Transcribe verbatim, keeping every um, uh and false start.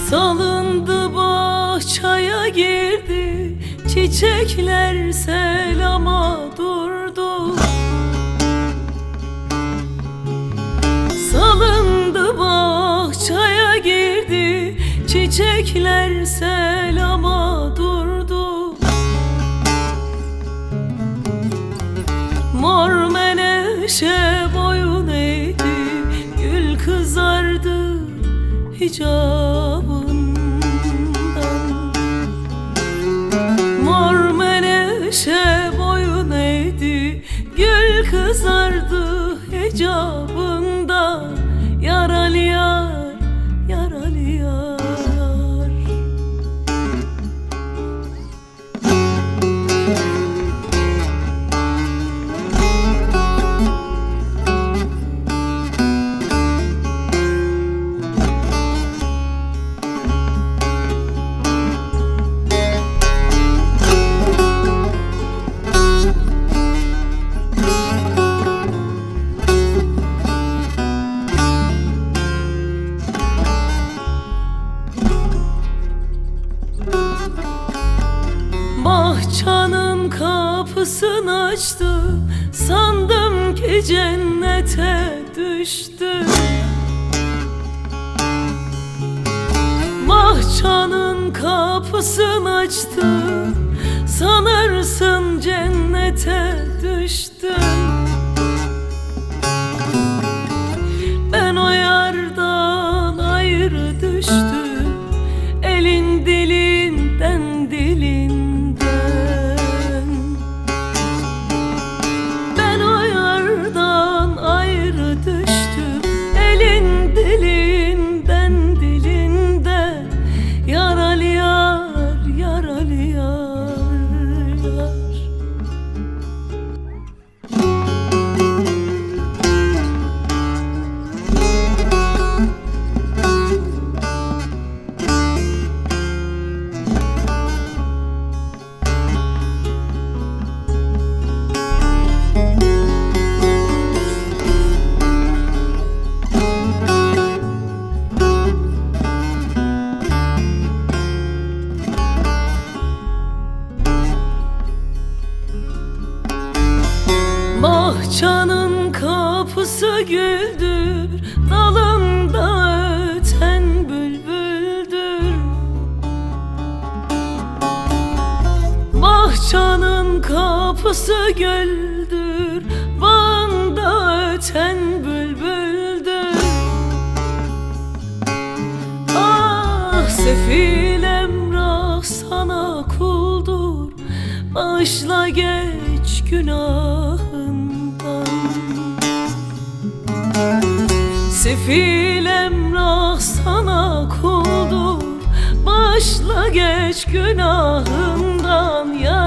Salındı bahçeye girdi, çiçekler selama durdu. Salındı bahçeye girdi, çiçekler selama durdu. Mor menevşe boyun eğdi, gül kızardı hicabından. Mor menevşe boyun eğdi, gül kızardı hicabından. Yaralı yar, yaralı yar. Bahçanın kapısını açtı, sandım ki cennete düştüm. Bahçanın kapısını açtı, sanırsın cennete düştüm. Ben o yardan ayrı düştüm, elin dilinden dilinden. Ben o yardan ayrı düştüm, elin dilinden dilinden. Yaralı yar, yaralı yar, yar. Bahçanın kapısı güldür, dalında öten bülbüldür. Bahçanın kapısı güldür, bağında öten bülbüldür. Ah sefil Emrah sana kuldur, bağışla geç günahından. Sefil Emrah sana kuldur, bağışla geç günahından. Ya